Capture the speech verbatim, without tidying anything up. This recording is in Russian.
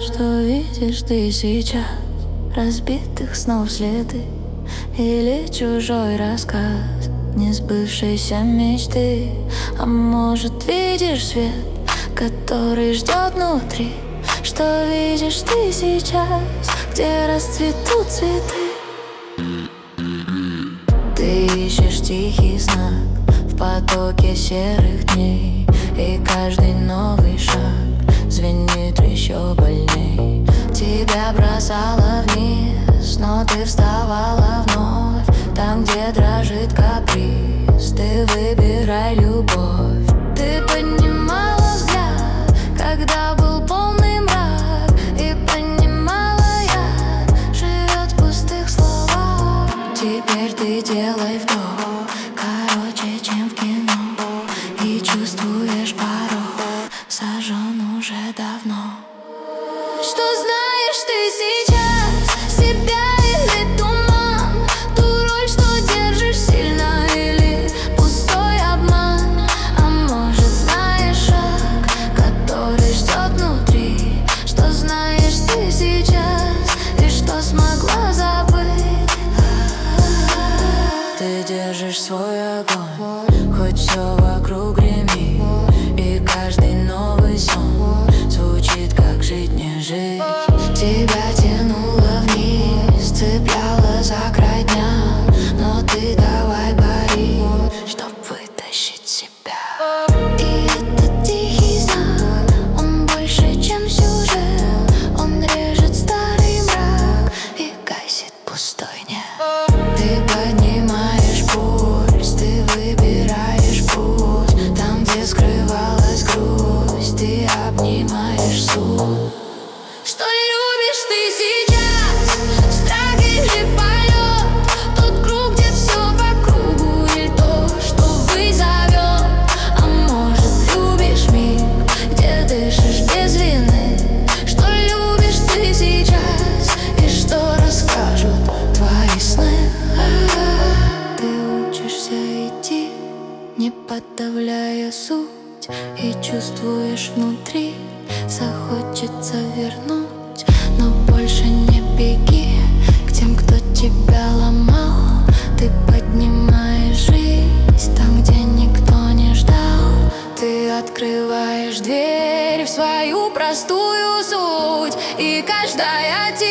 Что видишь ты сейчас? Разбитых снов следы или чужой рассказ несбывшейся мечты? А может, видишь свет, который ждет внутри? Что видишь ты сейчас, где расцветут цветы? Ты ищешь тихий знак в потоке серых дней, и каждый новый шаг звенит еще больней. Тебя бросало вниз, но ты вставала вновь. Там, где дрожит каприз, ты выбирай любовь. Ты поднимала взгляд, когда был полный мрак, и понимала, яд живет в пустых словах. Теперь ты делай вдох короче, чем в кино, и чувствуешь порог сожжен уже давно. Что знаешь ты сейчас, себя или туман? Ту роль, что держишь сильно, или пустой обман? А может, знаешь шаг, который ждет внутри? Что знаешь ты сейчас, и что смогла забыть? Ты держишь свой огонь, хоть все вокруг гремит, и каждый новый сон звучит как жить не жить. Тебя тянуло вниз, цепляло за край дня, но ты давай борись, чтоб вытащить себя. И этот тихий знак, он больше, чем сюжет. Он режет старый мрак и гасит пустой нет. Ты поднимаешь пульс, ты выбираешь путь. Там, где скрывалась грусть, ты обнимаешь суть. Что любишь ты сейчас, страх или полет? Тот круг, где все по кругу, или то, что вызовет? А может, любишь миг, где дышишь без вины? Что любишь ты сейчас, и что расскажут твои сны? Ты учишься идти, не подавляя суть, и чувствуешь внутри, захочется вернуть. Но больше не беги к тем, кто тебя ломал. Ты поднимаешь жизнь там, где никто не ждал. Ты открываешь дверь в свою простую суть, и каждая